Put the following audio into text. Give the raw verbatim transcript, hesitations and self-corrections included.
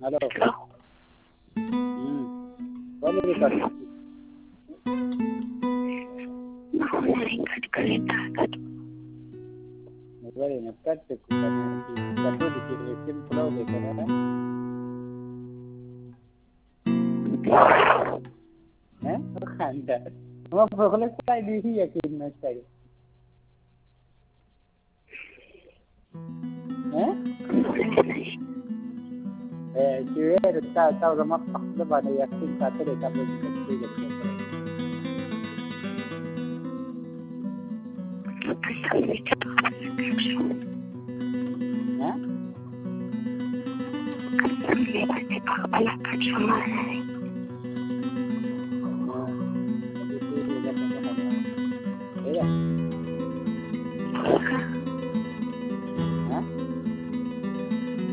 Hello. Hello. हम्म. बोल रे कर. नाही कट करेता कट. बरे ना कट करण्याची कटोरी की सिंपल होते करा. हैं तो खांदा वो बगल साइड ही यकीन न चाहिए हैं ए क्यों ता ता लमा पक्का बने यकीन खाते रहता है बच्चे के हैं